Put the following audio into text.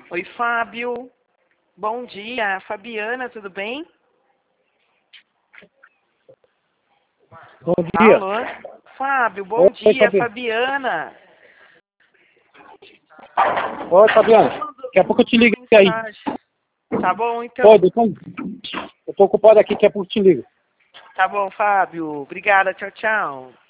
Oi, Fábio. Bom dia. Fabiana, tudo bem? Bom dia. Alô? Fábio, bom Oi, dia. Fabiano. Fabiana. Oi, Fabiano. Daqui a pouco eu te ligo aí. Mensagem. Tá bom, então. Pode, depois. Eu tô ocupado aqui, daqui a pouco eu te ligo. Tá bom, Fábio. Obrigada. Tchau, tchau.